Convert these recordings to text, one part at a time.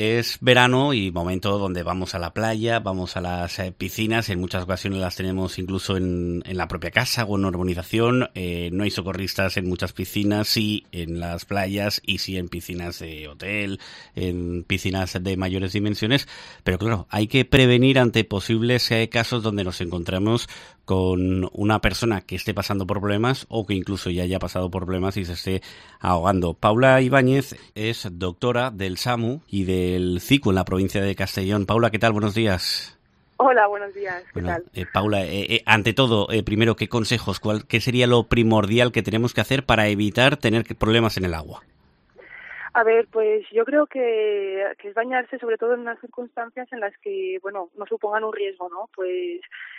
es verano y momento donde vamos a la playa, vamos a las piscinas. En muchas ocasiones las tenemos incluso en la propia casa o en una urbanización. No hay socorristas en muchas piscinas, sí en las playas y sí en piscinas de hotel, en piscinas de mayores dimensiones. Pero claro, hay que prevenir ante posibles casos donde nos encontremos con una persona que esté pasando por problemas o que incluso ya haya pasado por problemas y se esté ahogando. Paula Ibáñez es doctora del SAMU y del CICU en la provincia de Castellón. Paula, ¿qué tal? Buenos días. Hola, buenos días. ¿Qué tal? Paula, ante todo, primero, ¿qué consejos? ¿Qué sería lo primordial que tenemos que hacer para evitar tener problemas en el agua? A ver, pues yo creo que es bañarse sobre todo en unas circunstancias en las que, bueno, no supongan un riesgo, ¿no? Pues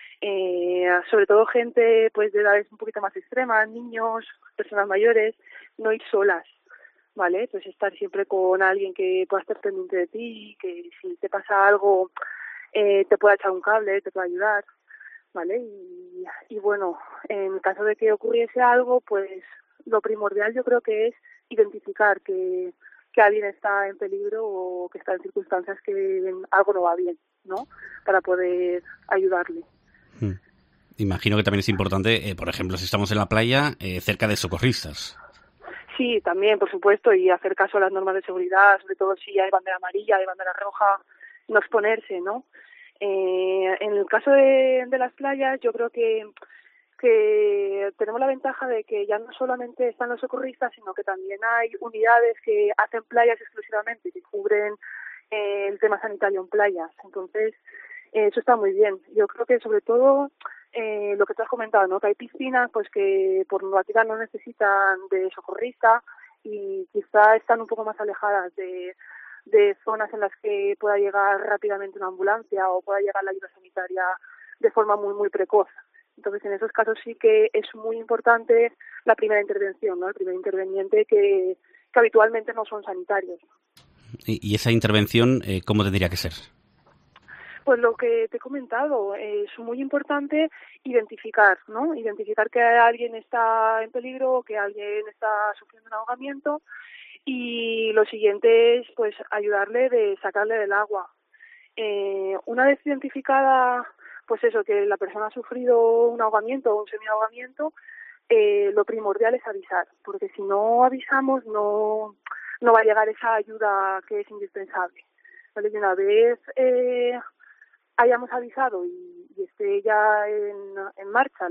sobre todo gente pues de edades un poquito más extremas, niños, personas mayores, no ir solas, ¿vale? Pues estar siempre con alguien que pueda estar pendiente de ti, que si te pasa algo te pueda echar un cable, te pueda ayudar, ¿vale? Y bueno, en caso de que ocurriese algo, pues lo primordial yo creo que es identificar que alguien está en peligro o que está en circunstancias que algo no va bien, ¿no? Para poder ayudarle. Imagino que también es importante, por ejemplo, si estamos en la playa, cerca de socorristas. Sí, también, por supuesto, y hacer caso a las normas de seguridad, sobre todo si hay bandera amarilla, hay bandera roja, no exponerse, ¿no? En el caso de las playas, yo creo que tenemos la ventaja de que ya no solamente están los socorristas, sino que también hay unidades que hacen playas exclusivamente, que cubren el tema sanitario en playas. Entonces, eso está muy bien. Yo creo que sobre todo lo que tú has comentado, ¿no? Que hay piscinas pues que por normativa no necesitan de socorrista y quizá están un poco más alejadas de zonas en las que pueda llegar rápidamente una ambulancia o pueda llegar la ayuda sanitaria de forma muy, muy precoz. Entonces, en esos casos sí que es muy importante la primera intervención, ¿no? El primer interveniente que habitualmente no son sanitarios. ¿Y esa intervención cómo tendría que ser? Pues lo que te he comentado, es muy importante identificar, ¿no? Identificar que alguien está en peligro, que alguien está sufriendo un ahogamiento y lo siguiente es pues ayudarle de sacarle del agua. Una vez identificada, pues eso, que la persona ha sufrido un ahogamiento o un semi-ahogamiento, lo primordial es avisar, porque si no avisamos no va a llegar esa ayuda que es indispensable. ¿Vale? Y una vez hayamos avisado y esté ya en marcha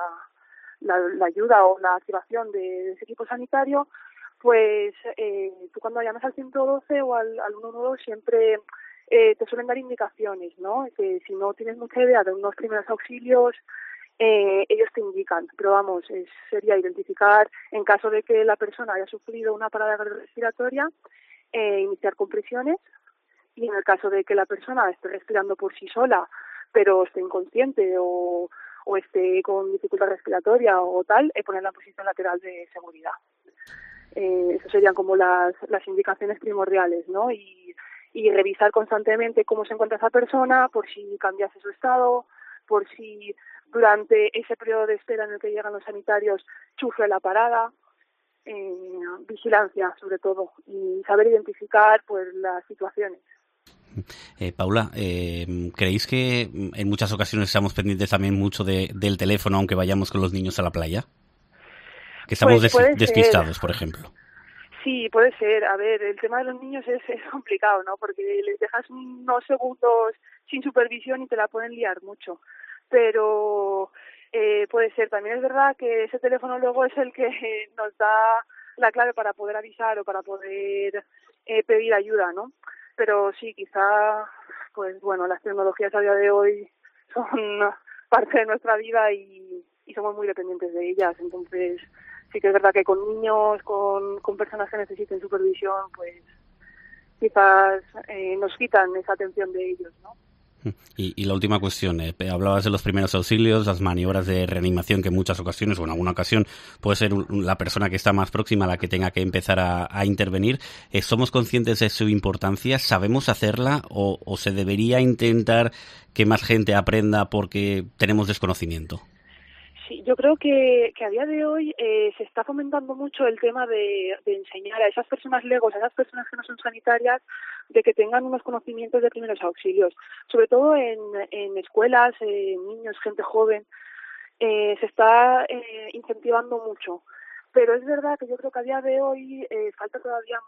la ayuda o la activación de ese equipo sanitario, pues tú cuando llamas al 112 o al 112 siempre te suelen dar indicaciones, ¿no? Que si no tienes mucha idea de unos primeros auxilios, ellos te indican. Pero vamos, sería identificar, en caso de que la persona haya sufrido una parada respiratoria, iniciar compresiones. Y en el caso de que la persona esté respirando por sí sola, pero esté inconsciente o esté con dificultad respiratoria o tal, ponerla en posición lateral de seguridad. Esas serían como las indicaciones primordiales, ¿no? Y revisar constantemente cómo se encuentra esa persona, por si cambiase su estado, por si durante ese periodo de espera en el que llegan los sanitarios sufre la parada. Vigilancia, sobre todo, y saber identificar pues las situaciones. Paula, ¿creéis que en muchas ocasiones estamos pendientes también mucho del teléfono aunque vayamos con los niños a la playa? Que estamos despistados, por ejemplo. Sí, puede ser. A ver, el tema de los niños es complicado, ¿no? Porque les dejas unos segundos sin supervisión y te la pueden liar mucho. Pero puede ser. También es verdad que ese teléfono luego es el que nos da la clave para poder avisar o para poder pedir ayuda, ¿no? Pero sí, quizá, pues bueno, las tecnologías a día de hoy son parte de nuestra vida y somos muy dependientes de ellas. Entonces, sí que es verdad que con niños, con personas que necesiten supervisión, pues quizás nos quitan esa atención de ellos, ¿no? Y la última cuestión, hablabas de los primeros auxilios, las maniobras de reanimación que en muchas ocasiones o en alguna ocasión puede ser la persona que está más próxima a la que tenga que empezar a intervenir. ¿Somos conscientes de su importancia? ¿Sabemos hacerla o se debería intentar que más gente aprenda porque tenemos desconocimiento? Sí, yo creo que a día de hoy se está fomentando mucho el tema de enseñar a esas personas legos, a esas personas que no son sanitarias, de que tengan unos conocimientos de primeros auxilios, sobre todo en escuelas, niños, gente joven. Se está incentivando mucho, pero es verdad que yo creo que a día de hoy falta todavía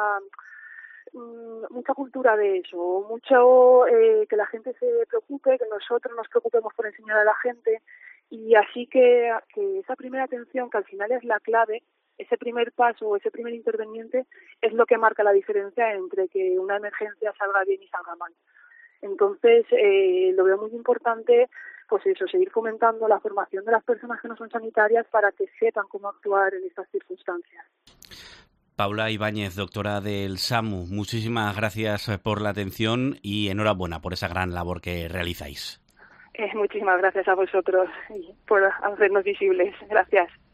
mucha cultura de eso, mucho que la gente se preocupe, que nosotros nos preocupemos por enseñar a la gente, y así que esa primera atención, que al final es la clave, ese primer paso, ese primer interveniente, es lo que marca la diferencia entre que una emergencia salga bien y salga mal. Entonces, lo veo muy importante, pues eso, seguir fomentando la formación de las personas que no son sanitarias para que sepan cómo actuar en estas circunstancias. Paula Ibáñez, doctora del SAMU, muchísimas gracias por la atención y enhorabuena por esa gran labor que realizáis. Muchísimas gracias a vosotros por hacernos visibles. Gracias.